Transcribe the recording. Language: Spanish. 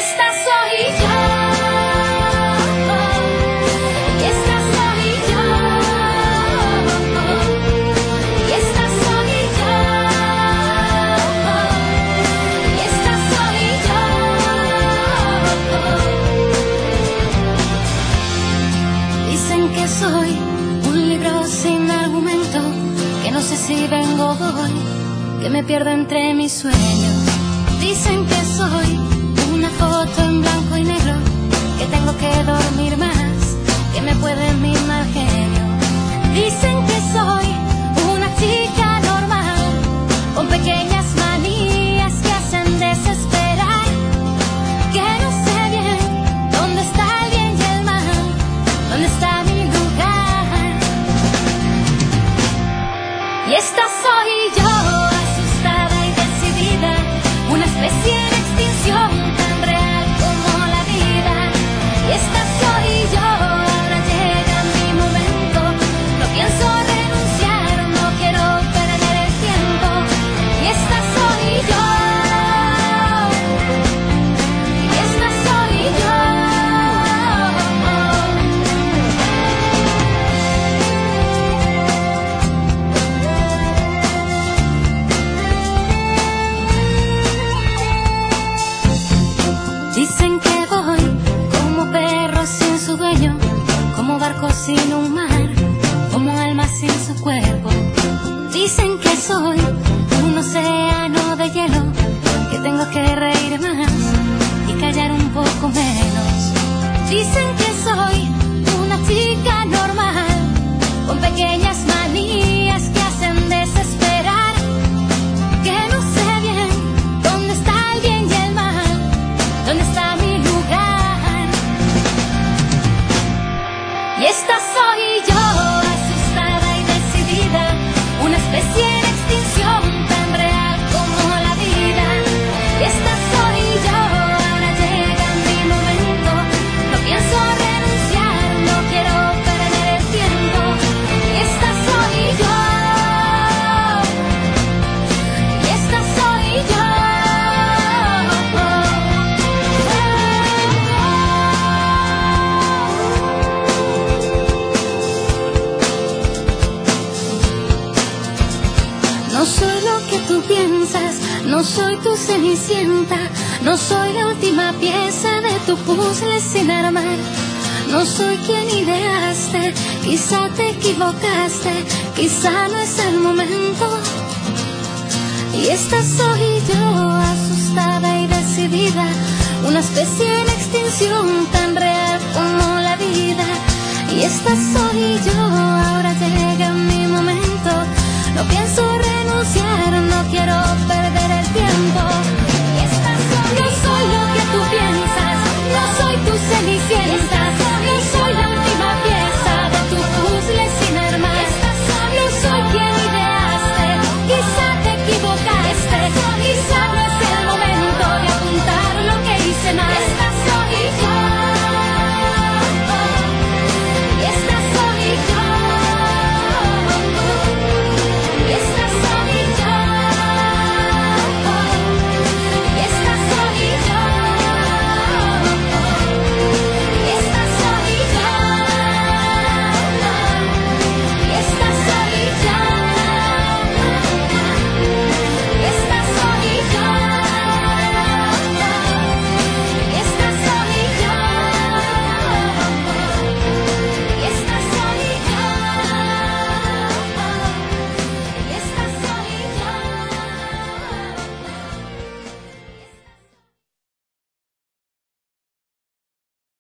esta soy yo. Y esta soy yo. Y esta soy yo. Y esta soy yo. Dicen que soy un libro sin argumento, que no sé si vengo hoy, que me pierdo entre mis sueños. Dicen que soy una foto en blanco y negro, que tengo que dormir más, que me puede mi mal genio. Dicen que soy una chica normal, con pequeñas manías que hacen desesperar, que no sé bien dónde está el bien y el mal, dónde está mi lugar. Y esta soy yo, asustada y decidida, una especie de extinción tan real como la vida. Y esta soy yo, ahora llega mi momento, no pienso renunciar, no quiero perder el tiempo. Y esta soy yo. Y esta soy yo. Dicen que voy como perro sin su dueño, como barco sin un mar, como alma sin su cuerpo. Dicen que soy un océano de hielo, que tengo que reír más y callar un poco menos. Dicen que soy una chica normal, con pequeñas manías que hacen desesperar, que no sé bien dónde está el bien y el mal, dónde está mi lugar. Y esta soy yo, asustada y decidida, una especie de extinción tan real como la vida. Y esta soy yo, ahora llega mi momento, no pienso renunciar, no quiero perder el tiempo. Y esta soy yo. Y esta soy yo. No soy lo que tú piensas, no soy tu cenicienta, no soy la última pieza de tu puzzle sin armar. No soy quien ideaste, quizá te equivocaste, quizá no es el momento. Y esta soy yo, asustada y decidida, una especie de extinción tan real como la vida. Y esta soy yo, ahora llega mi momento, no pienso